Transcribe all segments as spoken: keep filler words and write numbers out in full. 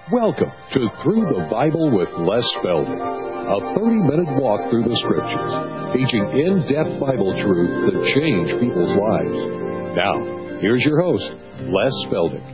Welcome to Through the Bible with Les Feldick, a thirty-minute walk through the Scriptures, teaching in-depth Bible truth that change people's lives. Now, here's your host, Les Feldick.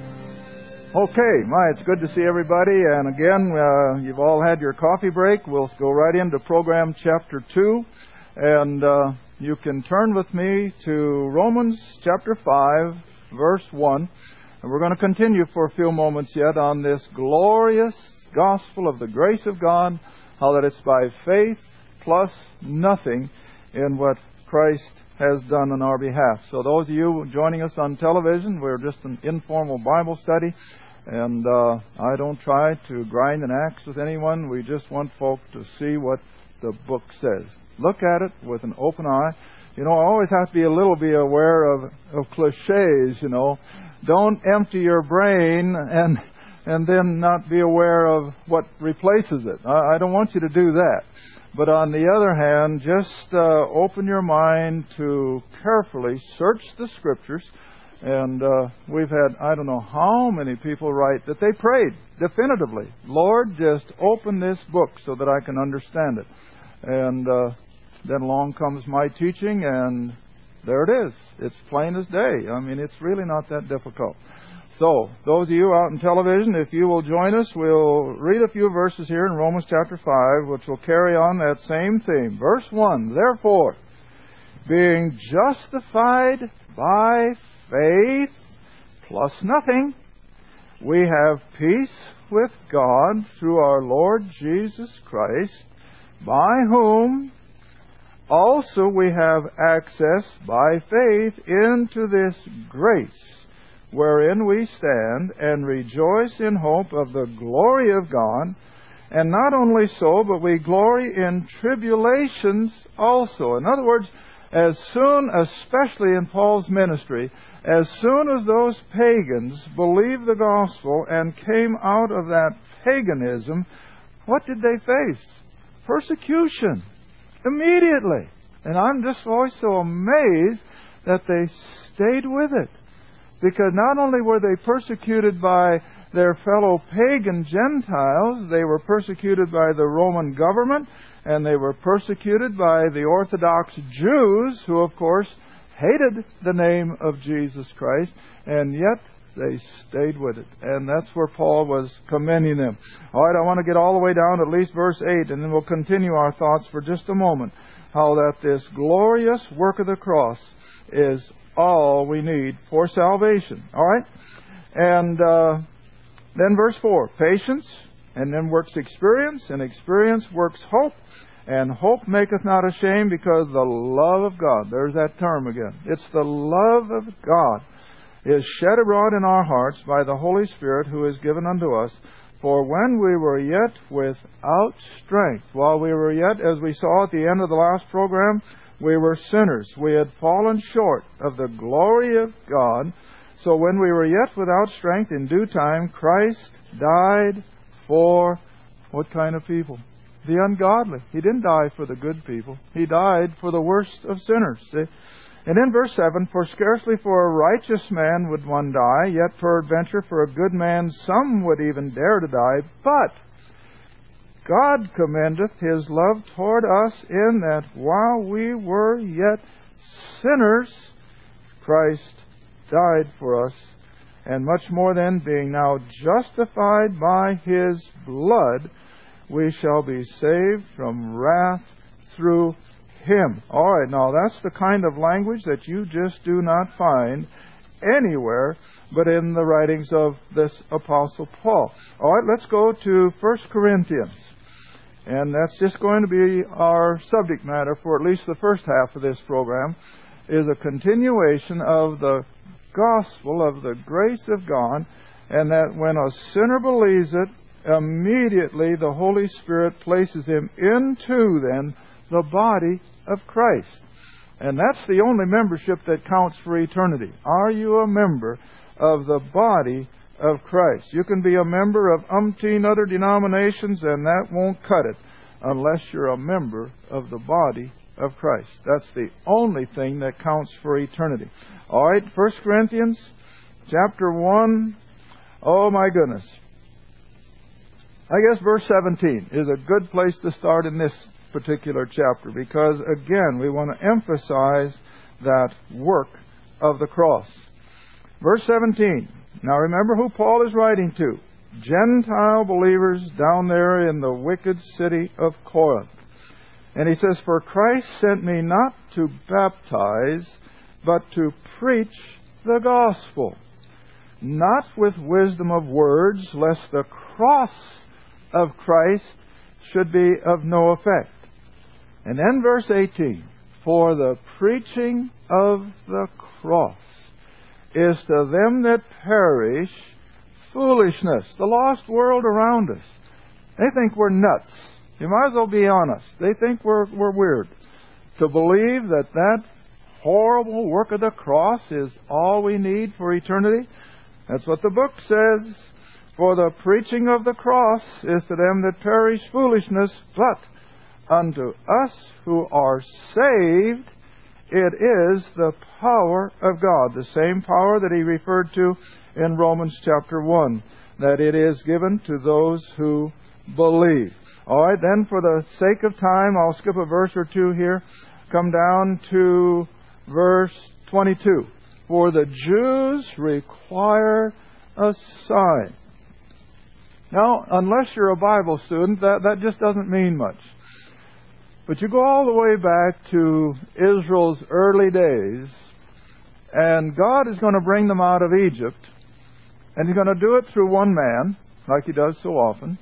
Okay, my, it's good to see everybody, and again, uh, you've all had your coffee break. We'll go right into program chapter two, and uh, you can turn with me to Romans chapter five, verse one. And we're going to continue for a few moments yet on this glorious gospel of the grace of God, how that it's by faith plus nothing in what Christ has done on our behalf. So those of you joining us on television, we're just an informal Bible study, and uh, I don't try to grind an axe with anyone. We just want folk to see what the book says. Look at it with an open eye. You know, I always have to be a little bit aware of, of cliches, you know. Don't empty your brain and and then not be aware of what replaces it. I, I don't want you to do that. But on the other hand, just uh, open your mind to carefully search the Scriptures. And uh, we've had, I don't know how many people write that they prayed definitively, Lord, just open this book so that I can understand it. And uh, then along comes my teaching, and there it is. It's plain as day. I mean, it's really not that difficult. So, those of you out in television, if you will join us, we'll read a few verses here in Romans chapter five, which will carry on that same theme. Verse one, therefore, being justified by faith plus nothing, we have peace with God through our Lord Jesus Christ, by whom also we have access by faith into this grace wherein we stand and rejoice in hope of the glory of God. And not only so, but we glory in tribulations also. In other words, as soon, especially in Paul's ministry, as soon as those pagans believed the gospel and came out of that paganism, what did they face? Persecution. Immediately. And I'm just always so amazed that they stayed with it. Because not only were they persecuted by their fellow pagan Gentiles, they were persecuted by the Roman government, and they were persecuted by the Orthodox Jews, who of course hated the name of Jesus Christ, and yet they stayed with it. And that's where Paul was commending them. All right, I want to get all the way down to at least verse eight, and then we'll continue our thoughts for just a moment. How that this glorious work of the cross is all we need for salvation. All right? And uh, then verse four, patience, and then works experience, and experience works hope, and hope maketh not ashamed, because the love of God, there's that term again, it's the love of God, is shed abroad in our hearts by the Holy Spirit who is given unto us. For when we were yet without strength, while we were yet, as we saw at the end of the last program, we were sinners. We had fallen short of the glory of God. So when we were yet without strength, in due time, Christ died for what kind of people? The ungodly. He didn't die for the good people. He died for the worst of sinners. See? And in verse seven, for scarcely for a righteous man would one die, yet peradventure for a good man some would even dare to die. But God commendeth His love toward us, in that while we were yet sinners, Christ died for us. And much more then, being now justified by His blood, we shall be saved from wrath through Him. All right, now that's the kind of language that you just do not find anywhere but in the writings of this Apostle Paul. All right, let's go to First Corinthians. And that's just going to be our subject matter for at least the first half of this program, is a continuation of the gospel of the grace of God, and that when a sinner believes it, immediately the Holy Spirit places him into then the body of Christ. And that's the only membership that counts for eternity. Are you a member of the body of Christ? You can be a member of umpteen other denominations, and that won't cut it unless you're a member of the body of Christ. That's the only thing that counts for eternity. All right, First Corinthians chapter one. Oh my goodness. I guess verse seventeen is a good place to start in this particular chapter, because again we want to emphasize that work of the cross. Verse seventeen. Now remember who Paul is writing to. Gentile believers down there in the wicked city of Corinth. And he says, "For Christ sent me not to baptize, but to preach the gospel, not with wisdom of words, lest the cross of Christ should be of no effect." And then verse eighteen, "For the preaching of the cross is to them that perish foolishness." The lost world around us, they think we're nuts. You might as well be honest. They think we're, we're weird. To believe that that horrible work of the cross is all we need for eternity. That's what the book says. "For the preaching of the cross is to them that perish foolishness, but unto us who are saved, it is the power of God." The same power that he referred to in Romans chapter one, that it is given to those who believe. All right, then for the sake of time, I'll skip a verse or two here. Come down to verse twenty-two. "For the Jews require a sign." Now, unless you're a Bible student, that, that just doesn't mean much. But you go all the way back to Israel's early days, and God is going to bring them out of Egypt, and He's going to do it through one man, like He does so often.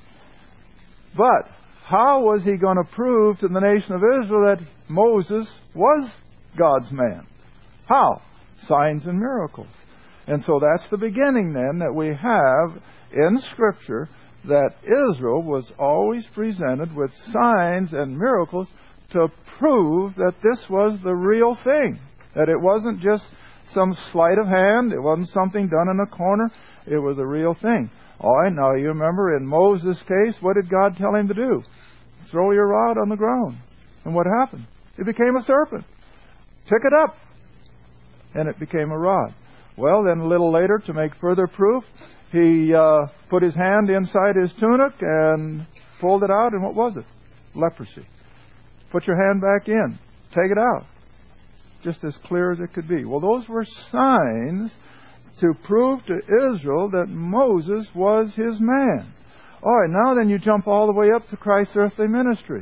But how was He going to prove to the nation of Israel that Moses was God's man? How? Signs and miracles. And so that's the beginning then that we have in Scripture, that Israel was always presented with signs and miracles to prove that this was the real thing. That it wasn't just some sleight of hand, it wasn't something done in a corner, it was a real thing. All right, now you remember in Moses' case, what did God tell him to do? Throw your rod on the ground. And what happened? It became a serpent. Pick it up. And it became a rod. Well, then a little later, to make further proof, he uh, put his hand inside his tunic and pulled it out, and what was it? Leprosy. Put your hand back in. Take it out. Just as clear as it could be. Well, those were signs to prove to Israel that Moses was his man. All right, now then you jump all the way up to Christ's earthly ministry.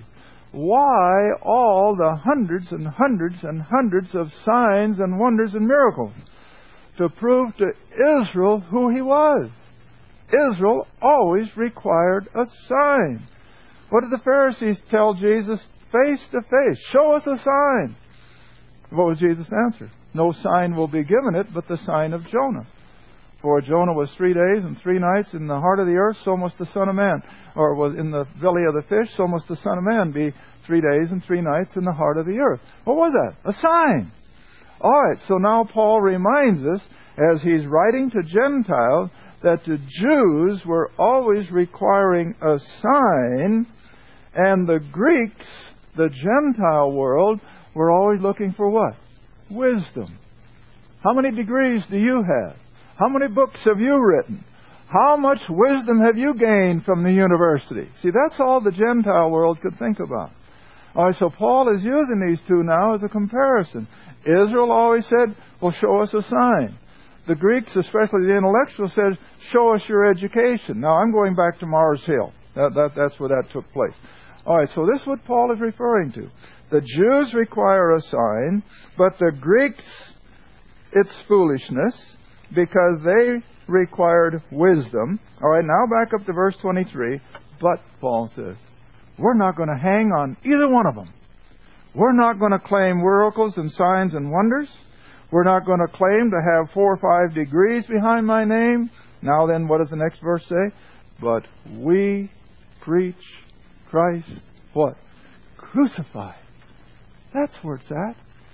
Why all the hundreds and hundreds and hundreds of signs and wonders and miracles? To prove to Israel who He was. Israel always required a sign. What did the Pharisees tell Jesus face to face? Show us a sign. What was Jesus' answer? No sign will be given it but the sign of Jonah. For Jonah was three days and three nights in the heart of the earth, so must the Son of Man. Or was in the belly of the fish, so must the Son of Man be three days and three nights in the heart of the earth. What was that? A sign. All right, so now Paul reminds us, as he's writing to Gentiles, that the Jews were always requiring a sign, and the Greeks, the Gentile world, were always looking for what? Wisdom. How many degrees do you have? How many books have you written? How much wisdom have you gained from the university? See, that's all the Gentile world could think about. All right, so Paul is using these two now as a comparison. Israel always said, well, show us a sign. The Greeks, especially the intellectuals, said, show us your education. Now, I'm going back to Mars Hill. That, that, that's where that took place. All right, so this is what Paul is referring to. The Jews require a sign, but the Greeks, it's foolishness, because they required wisdom. All right, now back up to verse twenty-three. But, Paul says, we're not going to hang on either one of them. We're not going to claim miracles and signs and wonders. We're not going to claim to have four or five degrees behind my name. Now then, what does the next verse say? But we preach Christ, what? Crucified. That's where it's at.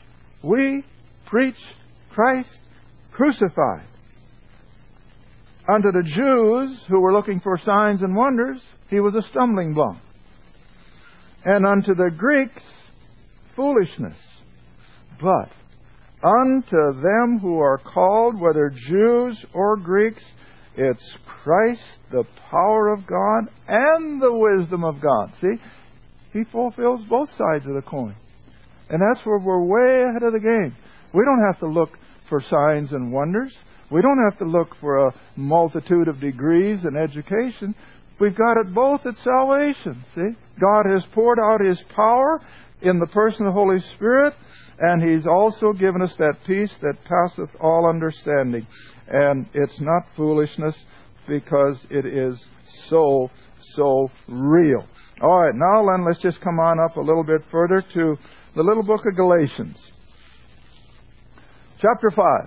We preach Christ crucified. Unto the Jews who were looking for signs and wonders, He was a stumbling block. And unto the Greeks, foolishness. But unto them who are called, whether Jews or Greeks, It's Christ, the power of God, and the wisdom of God. See? He fulfills both sides of the coin. And that's where we're way ahead of the game. We don't have to look for signs and wonders. We don't have to look for a multitude of degrees and education. We've got it both at salvation. See? God has poured out His power in the person of the Holy Spirit, and He's also given us that peace that passeth all understanding. And it's not foolishness, because it is so, so real. All right, now then, let's just come on up a little bit further to the little book of Galatians. Chapter five.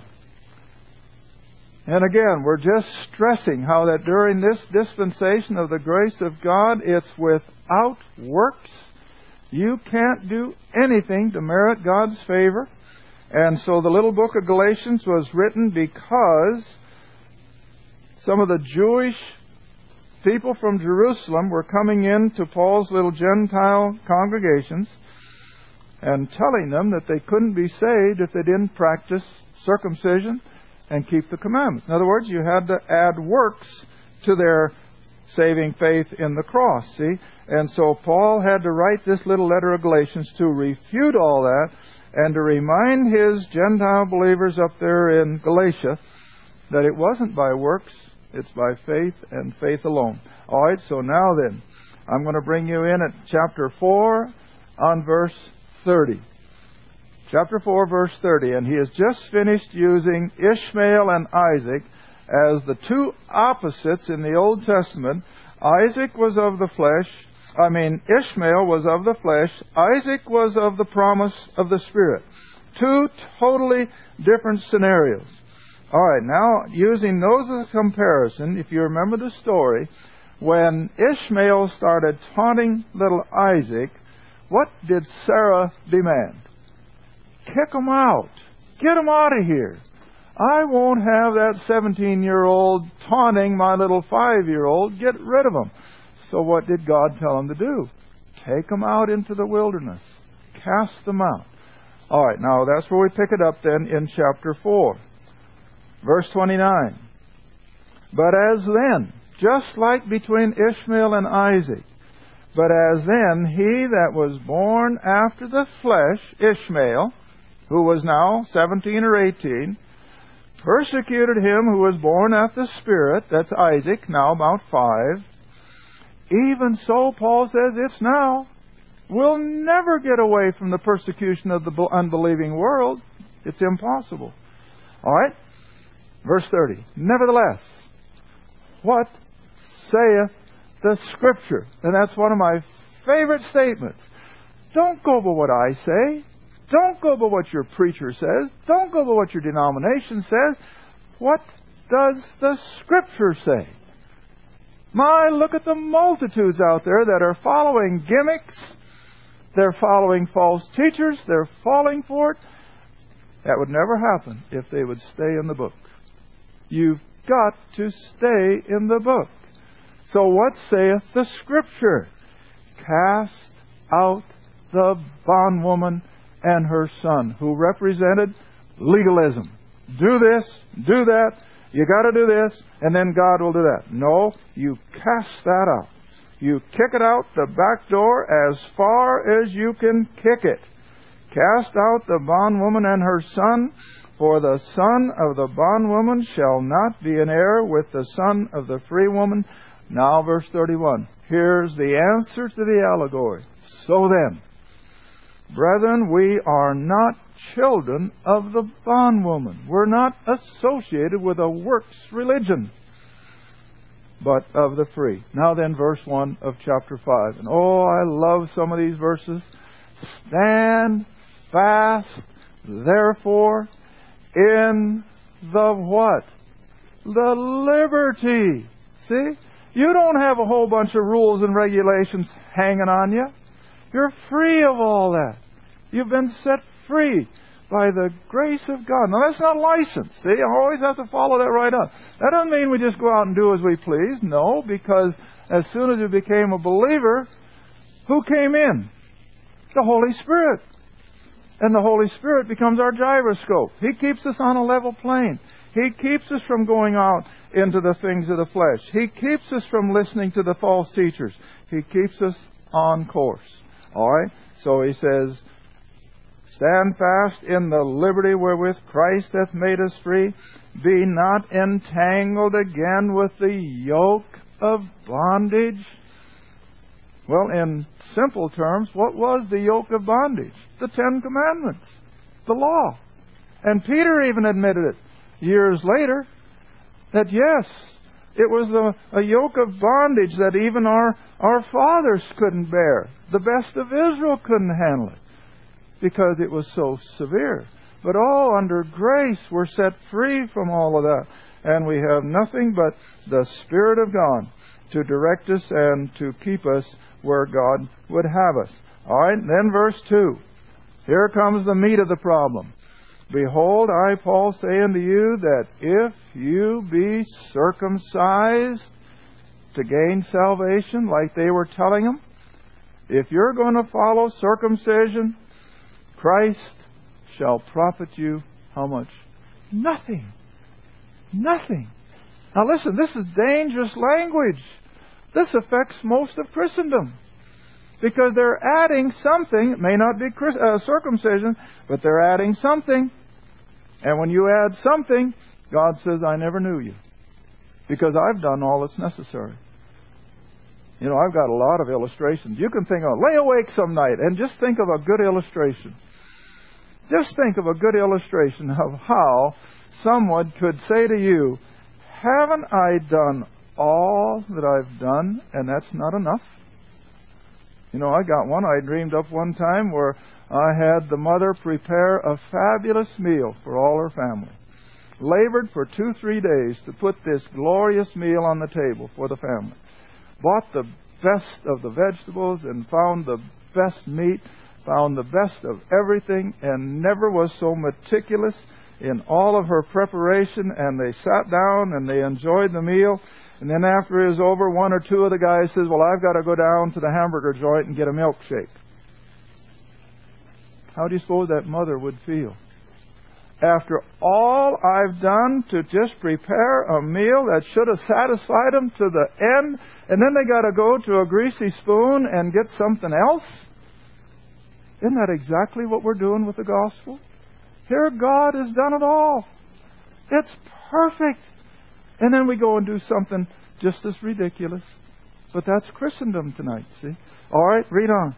And again, we're just stressing how that during this dispensation of the grace of God, it's without works. You can't do anything to merit God's favor. And so the little book of Galatians was written because some of the Jewish people from Jerusalem were coming into Paul's little Gentile congregations and telling them that they couldn't be saved if they didn't practice circumcision and keep the commandments. In other words, you had to add works to their saving faith in the cross, see? And so Paul had to write this little letter of Galatians to refute all that and to remind his Gentile believers up there in Galatia that it wasn't by works, it's by faith and faith alone. All right, so now then, I'm going to bring you in at chapter four on verse thirty. Chapter four, verse thirty. And he has just finished using Ishmael and Isaac as the two opposites in the Old Testament. Isaac was of the flesh. I mean, Ishmael was of the flesh. Isaac was of the promise of the Spirit. Two totally different scenarios. All right, now, using those as a comparison, if you remember the story, when Ishmael started taunting little Isaac, what did Sarah demand? Kick him out. Get him out of here. I won't have that seventeen-year-old taunting my little five-year-old. Get rid of him. So what did God tell him to do? Take them out into the wilderness. Cast them out. All right, now that's where we pick it up then in chapter four. Verse twenty-nine. But as then, just like between Ishmael and Isaac, but as then he that was born after the flesh, Ishmael, who was now seventeen or eighteen, persecuted him who was born after the Spirit, that's Isaac, now about five. Even so, Paul says, it's now. We'll never get away from the persecution of the unbelieving world. It's impossible. All right? Verse thirty. Nevertheless, what saith the Scripture? And that's one of my favorite statements. Don't go by what I say. Don't go by what your preacher says. Don't go by what your denomination says. What does the Scripture say? My, look at the multitudes out there that are following gimmicks. They're following false teachers. They're falling for it. That would never happen if they would stay in the book. You've got to stay in the book. So what saith the Scripture? Cast out the bondwoman and her son, who represented legalism. Do this, do that, you got to do this, and then God will do that. No, you cast that out. You kick it out the back door as far as you can kick it. Cast out the bondwoman and her son, for the son of the bondwoman shall not be an heir with the son of the free woman. Now verse thirty-one. Here's the answer to the allegory. So then, brethren, we are not children of the bondwoman. We're not associated with a works religion, but of the free. Now then, verse one of chapter five. And oh, I love some of these verses. Stand fast, therefore, in the what? The liberty. See? You don't have a whole bunch of rules and regulations hanging on you. You're free of all that. You've been set free by the grace of God. Now, that's not license. See, I always have to follow that right up. That doesn't mean we just go out and do as we please. No, because as soon as you became a believer, who came in? The Holy Spirit. And the Holy Spirit becomes our gyroscope. He keeps us on a level plane. He keeps us from going out into the things of the flesh. He keeps us from listening to the false teachers. He keeps us on course. All right? So he says, stand fast in the liberty wherewith Christ hath made us free. Be not entangled again with the yoke of bondage. Well, in simple terms, what was the yoke of bondage? The Ten Commandments, the law. And Peter even admitted it years later, that yes, it was a, a yoke of bondage that even our, our fathers couldn't bear. The best of Israel couldn't handle it because it was so severe. But all under grace we're set free from all of that. And we have nothing but the Spirit of God to direct us and to keep us where God would have us. All right, then verse two. Here comes the meat of the problem. Behold, I, Paul, say unto you that if you be circumcised to gain salvation, like they were telling them, if you're going to follow circumcision, Christ shall profit you how much? Nothing. Nothing. Now listen, this is dangerous language. This affects most of Christendom. Because they're adding something. It may not be uh, circumcision, but they're adding something. And when you add something, God says, I never knew you. Because I've done all that's necessary. You know, I've got a lot of illustrations. You can think of, lay awake some night and just think of a good illustration. Just think of a good illustration of how someone could say to you, haven't I done all that I've done and that's not enough? You know, I got one I dreamed up one time where I had the mother prepare a fabulous meal for all her family. Labored for two, three days to put this glorious meal on the table for the family. Bought the best of the vegetables and found the best meat, found the best of everything, and never was so meticulous in all of her preparation. And they sat down and they enjoyed the meal. And then after it was over, one or two of the guys says, well, I've got to go down to the hamburger joint and get a milkshake. How do you suppose that mother would feel? After all I've done to just prepare a meal that should have satisfied them to the end, and then they got to go to a greasy spoon and get something else? Isn't that exactly what we're doing with the gospel? Here God has done it all. It's perfect. And then we go and do something just as ridiculous. But that's Christendom tonight, see? All right, read on.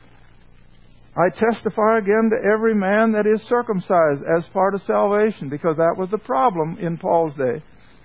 I testify again to every man that is circumcised as part of salvation, because that was the problem in Paul's day.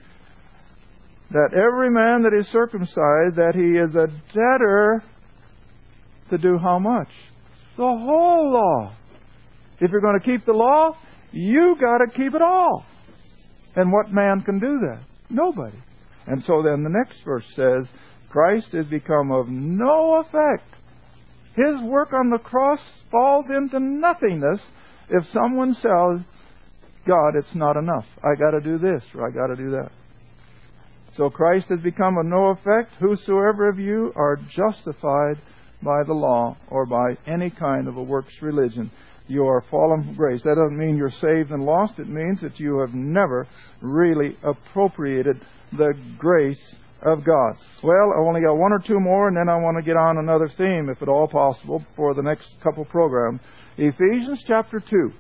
That every man that is circumcised, that he is a debtor to do how much? The whole law. If you're going to keep the law, you got to keep it all. And what man can do that? Nobody. And so then the next verse says, Christ is become of no effect. His work on the cross falls into nothingness if someone says, God, it's not enough. I got to do this or I got to do that. So Christ has become of no effect. Whosoever of you are justified by the law or by any kind of a works religion, you are fallen from grace. That doesn't mean you're saved and lost. It means that you have never really appropriated the grace of God. Well, I only got one or two more, and then I want to get on another theme, if at all possible, for the next couple programs. Ephesians chapter two.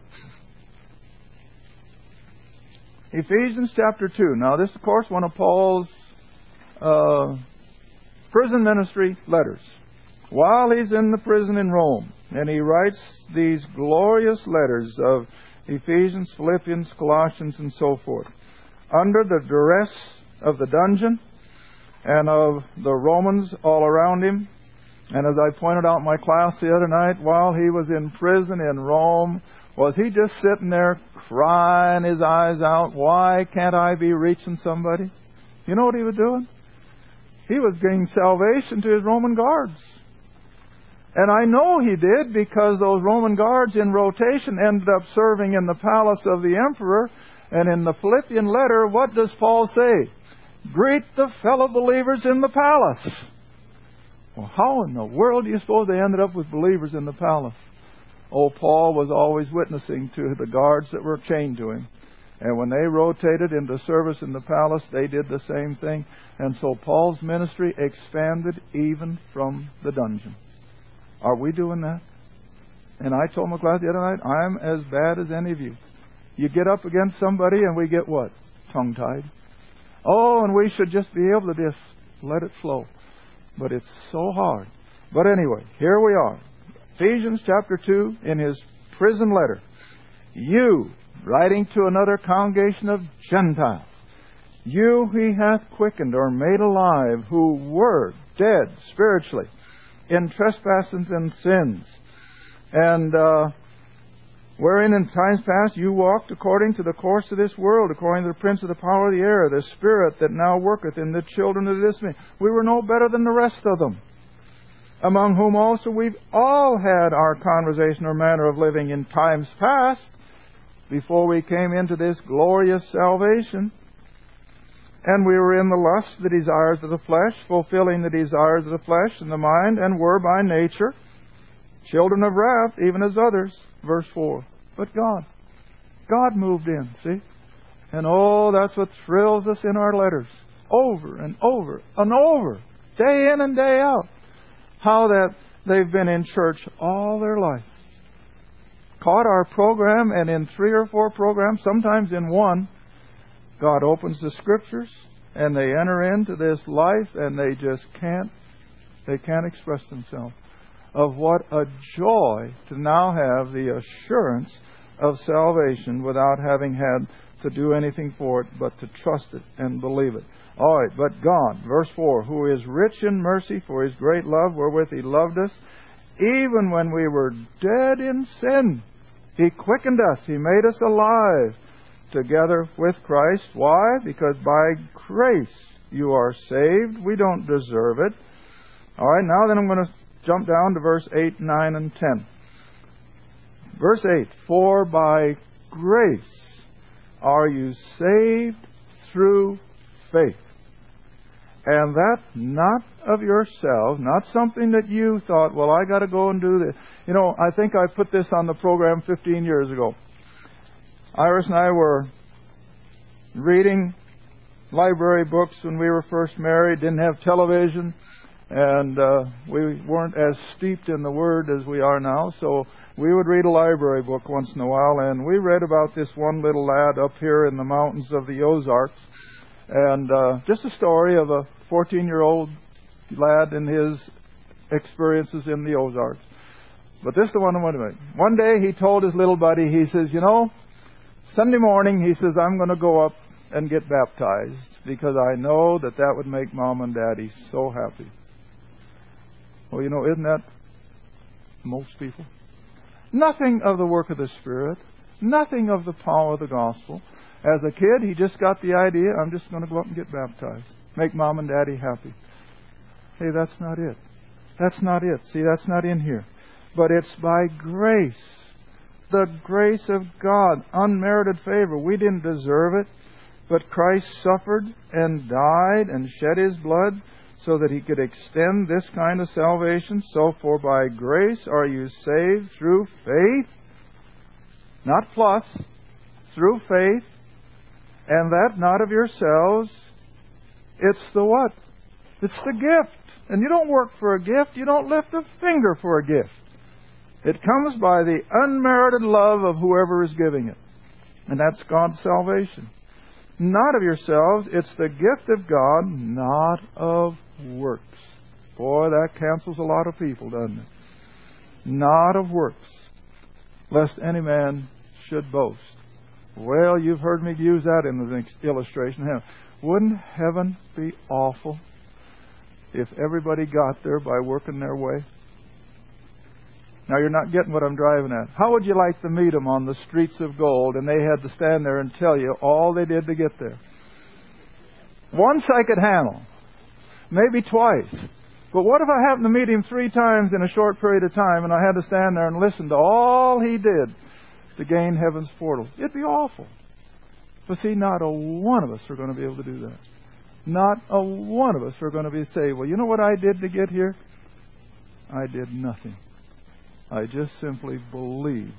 Ephesians chapter two. Now, this, of course, one of Paul's uh, prison ministry letters. While he's in the prison in Rome, and he writes these glorious letters of Ephesians, Philippians, Colossians, and so forth, under the duress of the dungeon and of the Romans all around him. And as I pointed out in my class the other night, while he was in prison in Rome, was he just sitting there crying his eyes out, why can't I be reaching somebody? You know what he was doing? He was giving salvation to his Roman guards. And I know he did, because those Roman guards in rotation ended up serving in the palace of the emperor. And in the Philippian letter, what does Paul say? Greet the fellow believers in the palace. Well, how in the world do you suppose they ended up with believers in the palace? Oh, Paul was always witnessing to the guards that were chained to him. And when they rotated into service in the palace, they did the same thing. And so Paul's ministry expanded even from the dungeon. Are we doing that? And I told McLeod the other night, I'm as bad as any of you. You get up against somebody and we get what? Tongue-tied. Oh, and we should just be able to just let it flow. But it's so hard. But anyway, here we are. Ephesians chapter two, in his prison letter. You, writing to another congregation of Gentiles, you he hath quickened or made alive, who were dead spiritually in trespasses and sins, and uh, wherein in times past you walked according to the course of this world, according to the prince of the power of the air, the spirit that now worketh in the children of dismay. We were no better than the rest of them, among whom also we've all had our conversation or manner of living in times past, before we came into this glorious salvation. And we were in the lust, the desires of the flesh, fulfilling the desires of the flesh and the mind, and were by nature children of wrath, even as others. Verse four. But God, God moved in, see? And oh, that's what thrills us in our letters. Over and over and over, day in and day out. How that they've been in church all their life. Caught our program, and in three or four programs, sometimes in one, God opens the Scriptures, and they enter into this life, and they just can't, they can't express themselves. Of what a joy to now have the assurance of salvation without having had to do anything for it, but to trust it and believe it. All right, but God, verse four, who is rich in mercy for His great love wherewith He loved us, even when we were dead in sin, He quickened us, He made us alive together with Christ. Why? Because by grace you are saved. We don't deserve it. All right, now then I'm going to jump down to verse eight, nine, and ten. Verse eight, for by grace are you saved through faith. And that not of yourselves, not something that you thought, well, I got to go and do this. You know, I think I put this on the program fifteen years ago. Iris and I were reading library books when we were first married, didn't have television, and uh, we weren't as steeped in the Word as we are now, so we would read a library book once in a while, and we read about this one little lad up here in the mountains of the Ozarks, and uh, just a story of a fourteen-year-old lad and his experiences in the Ozarks. But this is the one I want to make. One day he told his little buddy, he says, you know, Sunday morning, he says, I'm going to go up and get baptized because I know that that would make Mom and Daddy so happy. Well, you know, isn't that most people? Nothing of the work of the Spirit, nothing of the power of the gospel. As a kid, he just got the idea, I'm just going to go up and get baptized. Make Mom and Daddy happy. Hey, that's not it. That's not it. See, that's not in here. But it's by grace. The grace of God, unmerited favor. We didn't deserve it, but Christ suffered and died and shed His blood so that He could extend this kind of salvation. So for by grace are you saved through faith, not plus, through faith, and that not of yourselves. It's the what? It's the gift. And you don't work for a gift. You don't lift a finger for a gift. It comes by the unmerited love of whoever is giving it. And that's God's salvation. Not of yourselves. It's the gift of God, not of works. Boy, that cancels a lot of people, doesn't it? Not of works, lest any man should boast. Well, you've heard me use that in the illustration. Wouldn't heaven be awful if everybody got there by working their way? Now, you're not getting what I'm driving at. How would you like to meet them on the streets of gold and they had to stand there and tell you all they did to get there? Once I could handle, maybe twice. But what if I happened to meet him three times in a short period of time and I had to stand there and listen to all he did to gain heaven's portals? It'd be awful. But see, not a one of us are going to be able to do that. Not a one of us are going to be saved. Well, you know what I did to get here? I did nothing. I just simply believed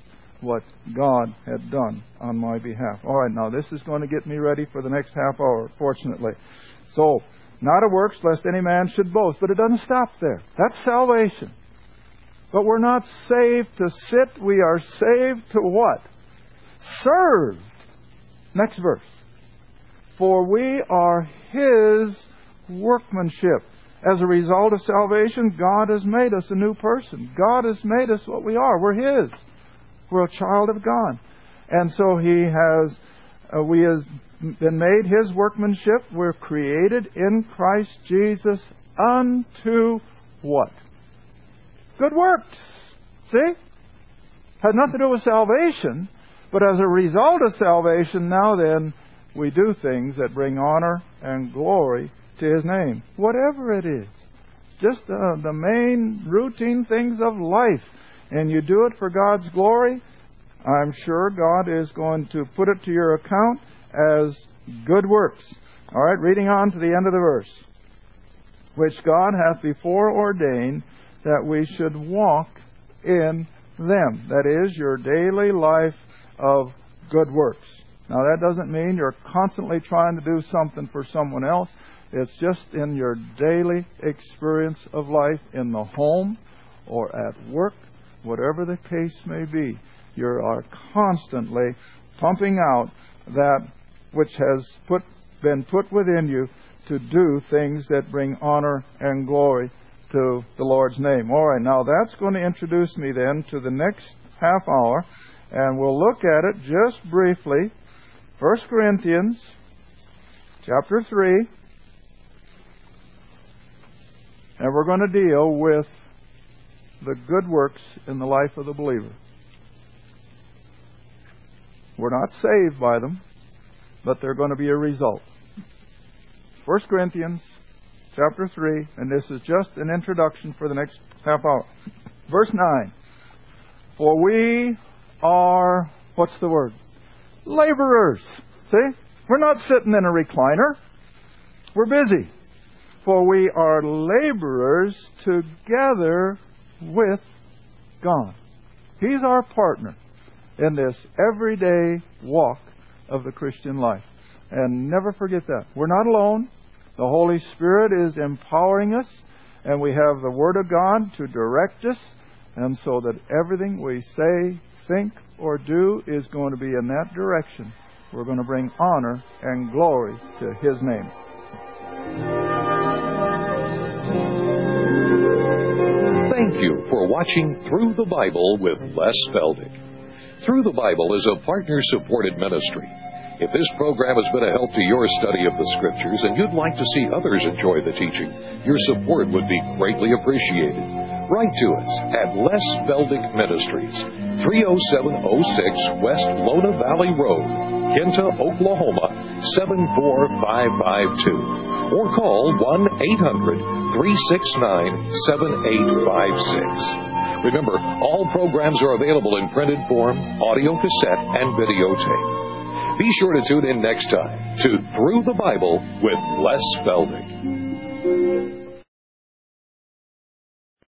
what God had done on my behalf. All right, now this is going to get me ready for the next half hour, fortunately. So, not of works, lest any man should boast. But it doesn't stop there. That's salvation. But we're not saved to sit. We are saved to what? Serve. Next verse. For we are His workmanship. As a result of salvation, God has made us a new person. God has made us what we are. We're His. We're a child of God. And so He has, uh, we have been made His workmanship. We're created in Christ Jesus unto what? Good works. See? Has nothing to do with salvation. But as a result of salvation, now then, we do things that bring honor and glory to His name. Whatever it is. Just uh, the main routine things of life. And you do it for God's glory, I'm sure God is going to put it to your account as good works. All right, reading on to the end of the verse. Which God hath before ordained that we should walk in them. That is, your daily life of good works. Now, that doesn't mean you're constantly trying to do something for someone else. It's just in your daily experience of life, in the home or at work, whatever the case may be. You are constantly pumping out that which has put, been put within you to do things that bring honor and glory to the Lord's name. All right, now that's going to introduce me then to the next half hour, and we'll look at it just briefly. First Corinthians chapter three, and we're going to deal with the good works in the life of the believer. We're not saved by them, but they're going to be a result. First Corinthians chapter three, and this is just an introduction for the next half hour. Verse nine. For we are, what's the word? Laborers. See? We're not sitting in a recliner. We're busy. For we are laborers together with God. He's our partner in this everyday walk of the Christian life. And never forget that. We're not alone. The Holy Spirit is empowering us, and we have the Word of God to direct us, and so that everything we say, think, or do is going to be in that direction. We're going to bring honor and glory to His name. Thank you for watching Through the Bible with Les Feldick. Through the Bible is a partner-supported ministry. If this program has been a help to your study of the Scriptures and you'd like to see others enjoy the teaching, your support would be greatly appreciated. Write to us at Les Feldick Ministries, three oh seven oh six West Lona Valley Road, Kinta, Oklahoma, seven four five five two. Or call one eight hundred three six nine seven eight five six. Remember, all programs are available in printed form, audio cassette, and videotape. Be sure to tune in next time to Through the Bible with Les Feldick.